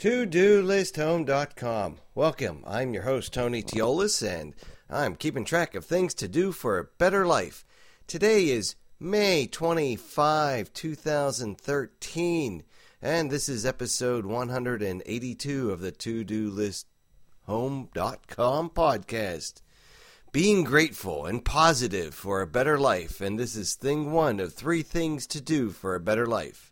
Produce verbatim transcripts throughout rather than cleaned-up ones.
to do list home dot com. Welcome, I'm your host Tony Teolis, and I'm keeping track of things to do for a better life. Today is May twenty-fifth, two thousand thirteen, and this is episode one hundred eighty-two of the to do list home dot com podcast. Being grateful and positive for a better life, and this is thing one of three things to do for a better life.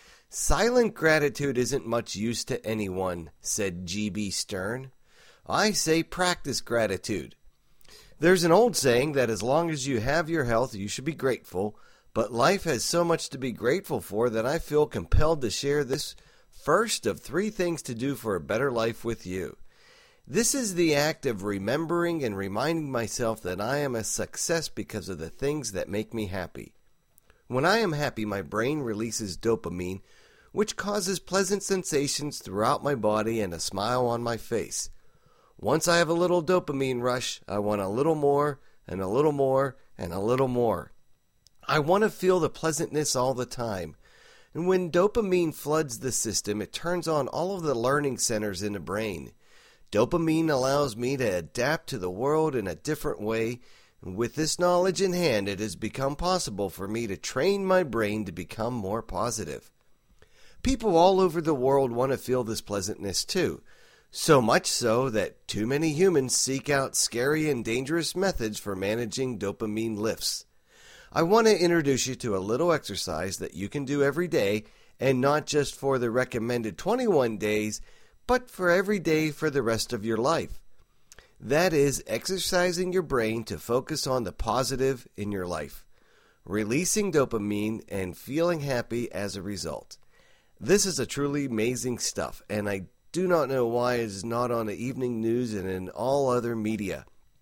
Silent gratitude isn't much use to anyone, said G B Stern. I say practice gratitude. There's an old saying that as long as you have your health, you should be grateful, but life has so much to be grateful for that I feel compelled to share this first of three things to do for a better life with you. This is the act of remembering and reminding myself that I am a success because of the things that make me happy. When I am happy, my brain releases dopamine, which causes pleasant sensations throughout my body and a smile on my face. Once I have a little dopamine rush, I want a little more, and a little more, and a little more. I want to feel the pleasantness all the time. And when dopamine floods the system, it turns on all of the learning centers in the brain. Dopamine allows me to adapt to the world in a different way. With this knowledge in hand, it has become possible for me to train my brain to become more positive. People all over the world want to feel this pleasantness too, so much so that too many humans seek out scary and dangerous methods for managing dopamine lifts. I want to introduce you to a little exercise that you can do every day, and not just for the recommended twenty-one days, but for every day for the rest of your life. That is exercising your brain to focus on the positive in your life, releasing dopamine and feeling happy as a result. This is a truly amazing stuff, and I do not know why it is not on the evening news and in all other media.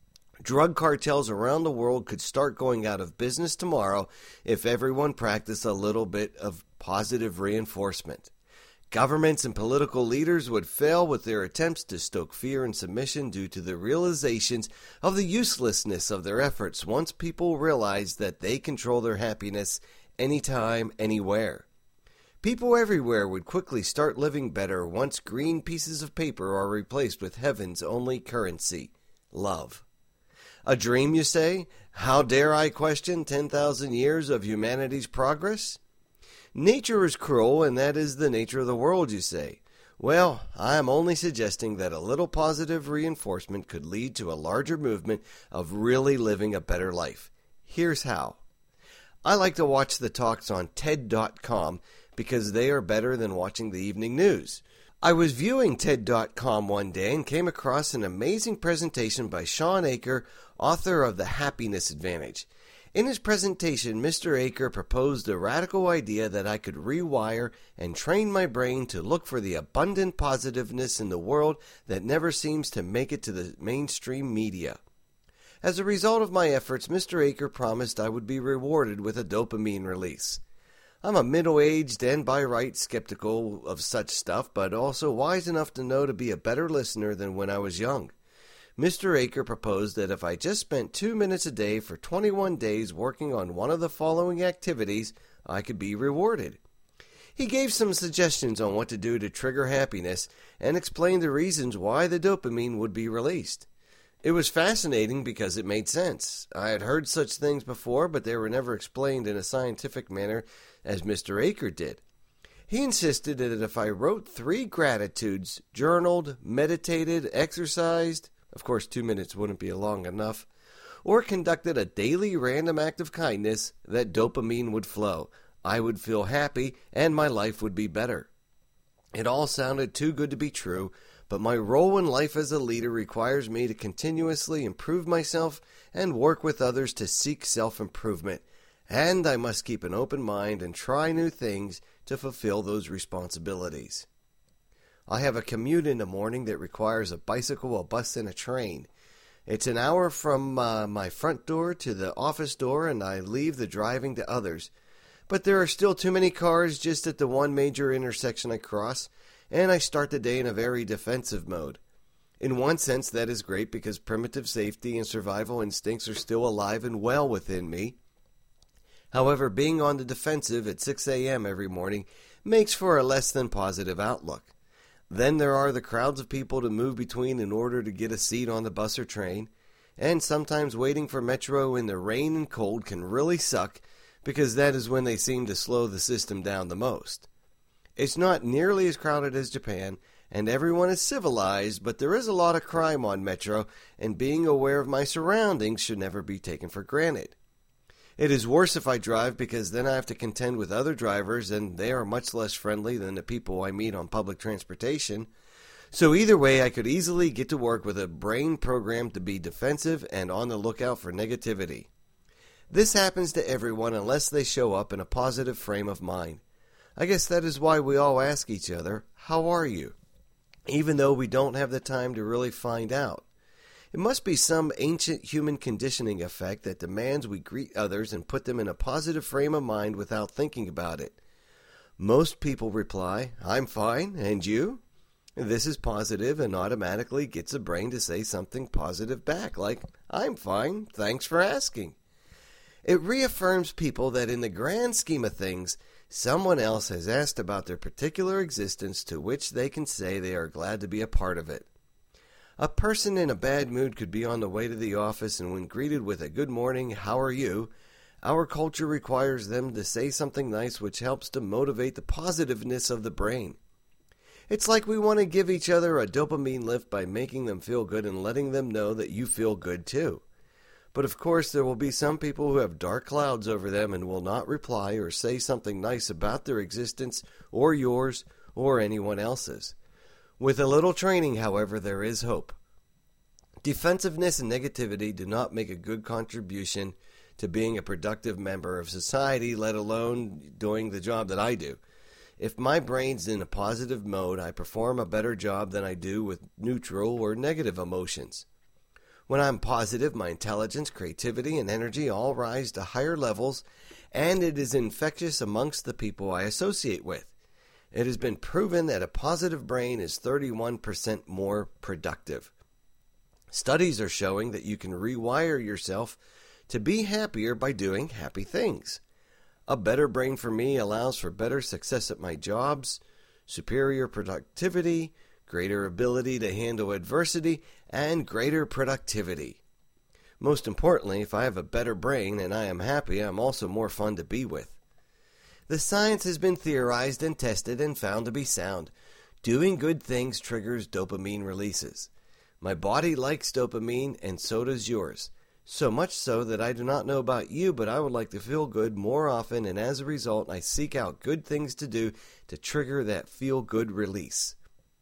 Drug cartels around the world could start going out of business tomorrow if everyone practiced a little bit of positive reinforcement. Governments and political leaders would fail with their attempts to stoke fear and submission due to the realizations of the uselessness of their efforts once people realize that they control their happiness anytime, anywhere. People everywhere would quickly start living better once green pieces of paper are replaced with heaven's only currency, love. A dream, you say? How dare I question ten thousand years of humanity's progress? Nature is cruel, and that is the nature of the world, you say. Well, I am only suggesting that a little positive reinforcement could lead to a larger movement of really living a better life. Here's how. I like to watch the talks on T E D dot com because they are better than watching the evening news. I was viewing T E D dot com one day and came across an amazing presentation by Shawn Achor, author of The Happiness Advantage. In his presentation, Mister Achor proposed a radical idea that I could rewire and train my brain to look for the abundant positiveness in the world that never seems to make it to the mainstream media. As a result of my efforts, Mister Achor promised I would be rewarded with a dopamine release. I'm a middle-aged and by right skeptical of such stuff, but also wise enough to know to be a better listener than when I was young. Mister Achor proposed that if I just spent two minutes a day for twenty-one days working on one of the following activities, I could be rewarded. He gave some suggestions on what to do to trigger happiness and explained the reasons why the dopamine would be released. It was fascinating because it made sense. I had heard such things before, but they were never explained in a scientific manner as Mister Achor did. He insisted that if I wrote three gratitudes, journaled, meditated, exercised, of course, two minutes wouldn't be long enough, or conducted a daily random act of kindness, that dopamine would flow. I would feel happy, and my life would be better. It all sounded too good to be true, but my role in life as a leader requires me to continuously improve myself and work with others to seek self-improvement, and I must keep an open mind and try new things to fulfill those responsibilities. I have a commute in the morning that requires a bicycle, a bus, and a train. It's an hour from uh, my front door to the office door, and I leave the driving to others. But there are still too many cars just at the one major intersection I cross, and I start the day in a very defensive mode. In one sense, that is great because primitive safety and survival instincts are still alive and well within me. However, being on the defensive at six a.m. every morning makes for a less than positive outlook. Then there are the crowds of people to move between in order to get a seat on the bus or train, and sometimes waiting for Metro in the rain and cold can really suck because that is when they seem to slow the system down the most. It's not nearly as crowded as Japan, and everyone is civilized, but there is a lot of crime on Metro, and being aware of my surroundings should never be taken for granted. It is worse if I drive because then I have to contend with other drivers, and they are much less friendly than the people I meet on public transportation. So either way, I could easily get to work with a brain programmed to be defensive and on the lookout for negativity. This happens to everyone unless they show up in a positive frame of mind. I guess that is why we all ask each other, "How are you?" even though we don't have the time to really find out. It must be some ancient human conditioning effect that demands we greet others and put them in a positive frame of mind without thinking about it. Most people reply, "I'm fine, and you?" This is positive and automatically gets the brain to say something positive back, like, "I'm fine, thanks for asking." It reaffirms people that in the grand scheme of things, someone else has asked about their particular existence to which they can say they are glad to be a part of it. A person in a bad mood could be on the way to the office, and when greeted with a "Good morning, how are you?" our culture requires them to say something nice which helps to motivate the positiveness of the brain. It's like we want to give each other a dopamine lift by making them feel good and letting them know that you feel good too. But of course there will be some people who have dark clouds over them and will not reply or say something nice about their existence or yours or anyone else's. With a little training, however, there is hope. Defensiveness and negativity do not make a good contribution to being a productive member of society, let alone doing the job that I do. If my brain's in a positive mode, I perform a better job than I do with neutral or negative emotions. When I'm positive, my intelligence, creativity, and energy all rise to higher levels, and it is infectious amongst the people I associate with. It has been proven that a positive brain is thirty-one percent more productive. Studies are showing that you can rewire yourself to be happier by doing happy things. A better brain for me allows for better success at my jobs, superior productivity, greater ability to handle adversity, and greater productivity. Most importantly, if I have a better brain and I am happy, I'm also more fun to be with. The science has been theorized and tested and found to be sound. Doing good things triggers dopamine releases. My body likes dopamine, and so does yours. So much so that I do not know about you, but I would like to feel good more often, and as a result, I seek out good things to do to trigger that feel-good release.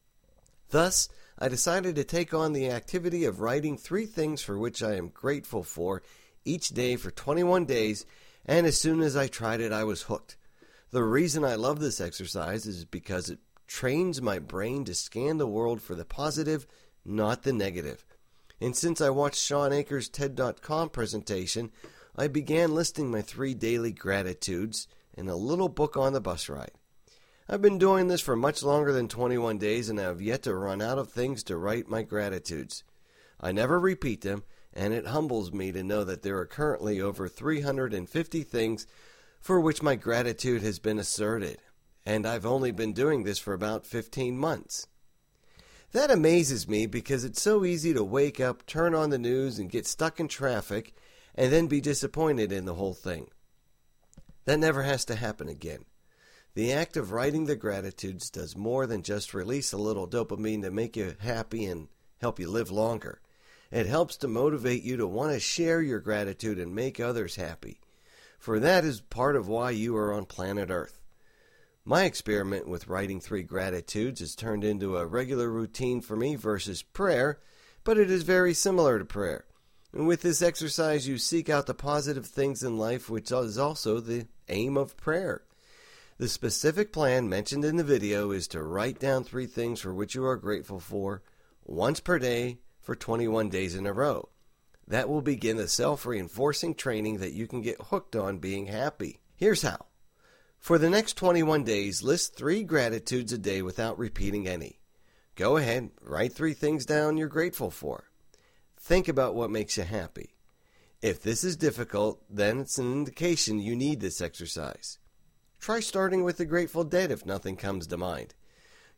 Thus, I decided to take on the activity of writing three things for which I am grateful for each day for twenty-one days, and as soon as I tried it, I was hooked. The reason I love this exercise is because it trains my brain to scan the world for the positive, not the negative. And since I watched Shawn Achor's TED dot com presentation, I began listing my three daily gratitudes in a little book on the bus ride. I've been doing this for much longer than twenty-one days, and I have yet to run out of things to write my gratitudes. I never repeat them, and it humbles me to know that there are currently over three hundred fifty things for which my gratitude has been asserted, and I've only been doing this for about fifteen months. That amazes me because it's so easy to wake up, turn on the news, and get stuck in traffic, and then be disappointed in the whole thing. That never has to happen again. The act of writing the gratitudes does more than just release a little dopamine to make you happy and help you live longer. It helps to motivate you to want to share your gratitude and make others happy. For that is part of why you are on planet Earth. My experiment with writing three gratitudes has turned into a regular routine for me versus prayer, but it is very similar to prayer. And with this exercise, you seek out the positive things in life, which is also the aim of prayer. The specific plan mentioned in the video is to write down three things for which you are grateful for, once per day for twenty-one days in a row. That will begin the self-reinforcing training that you can get hooked on being happy. Here's how. For the next twenty-one days, list three gratitudes a day without repeating any. Go ahead, write three things down you're grateful for. Think about what makes you happy. If this is difficult, then it's an indication you need this exercise. Try starting with the Grateful Dead if nothing comes to mind.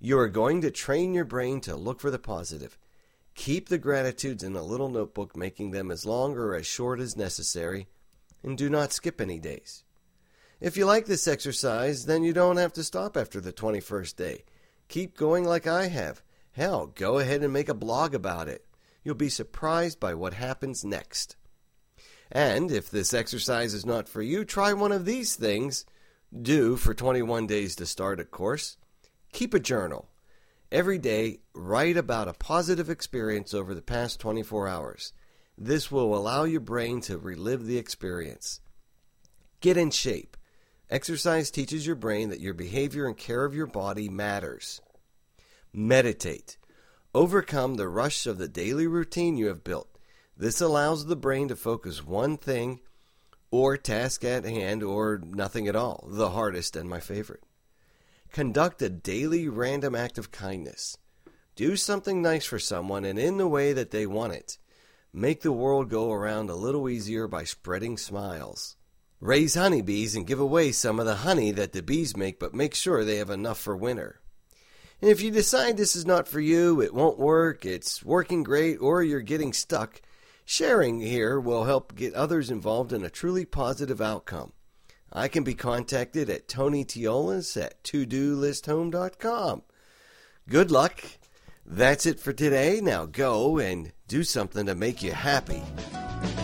You are going to train your brain to look for the positive. Keep the gratitudes in a little notebook, making them as long or as short as necessary, and do not skip any days. If you like this exercise, then you don't have to stop after the twenty-first day. Keep going like I have. Hell, go ahead and make a blog about it. You'll be surprised by what happens next. And if this exercise is not for you, try one of these things. Do for twenty-one days to start, of course. Keep a journal. Every day, write about a positive experience over the past twenty-four hours. This will allow your brain to relive the experience. Get in shape. Exercise teaches your brain that your behavior and care of your body matters. Meditate. Overcome the rush of the daily routine you have built. This allows the brain to focus one thing or task at hand or nothing at all, the hardest and my favorite. Conduct a daily random act of kindness. Do something nice for someone and in the way that they want it. Make the world go around a little easier by spreading smiles. Raise honeybees and give away some of the honey that the bees make, but make sure they have enough for winter. And if you decide this is not for you, it won't work, it's working great, or you're getting stuck, sharing here will help get others involved in a truly positive outcome. I can be contacted at Tony Teolis at to do list home dot com. Good luck. That's it for today. Now go and do something to make you happy.